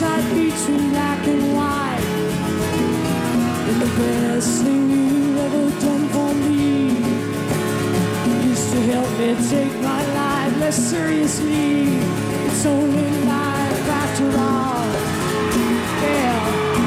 decide between black and white. And the best thing you've ever done for me is to help me take my life less seriously. It's only life after all. Yeah.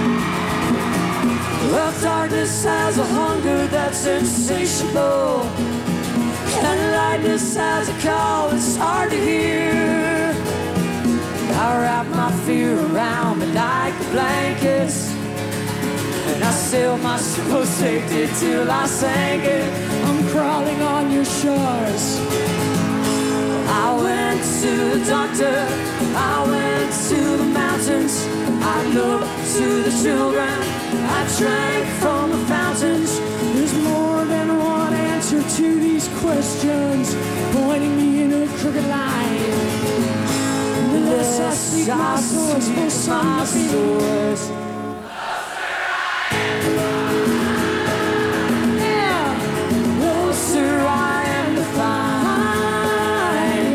Well, darkness has a hunger that's insatiable, and lightness has a call that's hard to hear. I wrap my fear around me like blankets, and I sail my ship of safety till I sank it. I'm crawling on your shores. I went to the doctor, I went to the mountains, I looked to the children, I drank from the fountains. There's more than one answer to these questions, pointing me in a crooked line. The less I seek my source, for some source. Yeah, closer I am to find.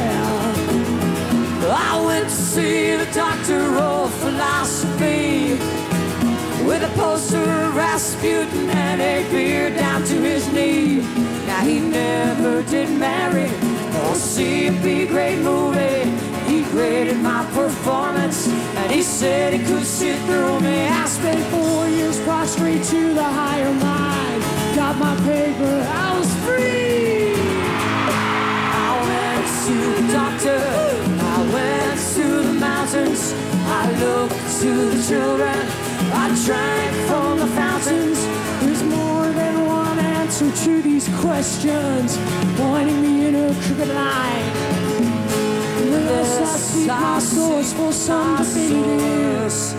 Yeah, I went to see the doctor of philosophy, with a poster of Rasputin and a beard down to his knee. Now he never did marry or see a B-grade movie. He graded my performance and he said he could sit through me. I spent 4 years prostrate to the higher mind. Got my paper, I was free. I went to the doctor, I went to the mountains, I looked to the children, I drank from the fountains. There's more than one answer to these questions, pointing me in a crooked line. The less I seek my source for some definitive.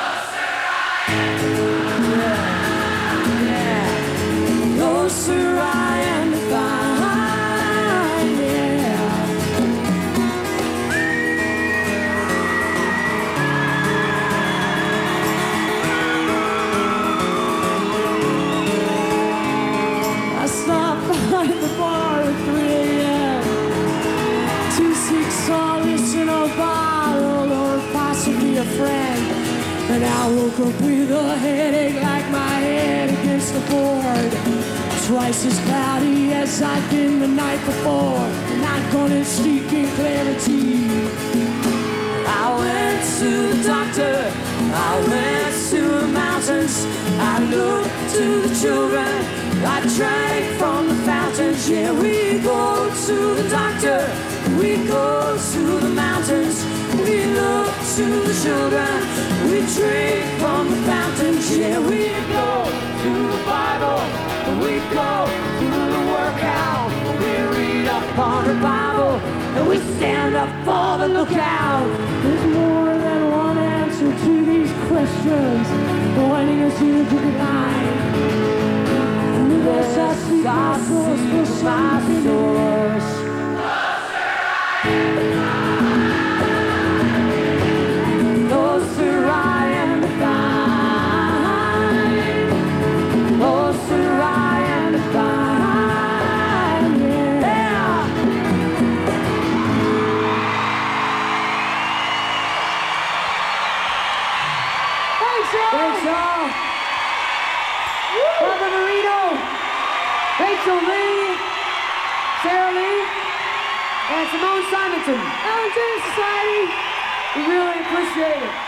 Closer I am to find. Yeah. I stopped by the bar at 3 a.m. to seek solace in a bottle or possibly a friend. And I woke up with a headache like my head against the board, twice as cloudy as I'd been the night before, not gonna speak in clarity. I went to the doctor, I went to the mountains, I looked to the children, I drank from the fountains. Yeah, we go to the doctor, we go to the mountains, we look to the children, we drink from the fountains. Yeah, we go to the Bible, we go to the workout, we read up on the Bible, and we stand up for the lookout. There's more than one answer to these questions, pointing us in a crooked line. Unless I seek my source for some source. Closer I am to find. Closer I am to find. Yeah. Thanks, y'all. Thanks, y'all. Brother Marino, Rachel Lee, Sarah Lee, and Simone Simonson. Ellen James Society. We really appreciate it.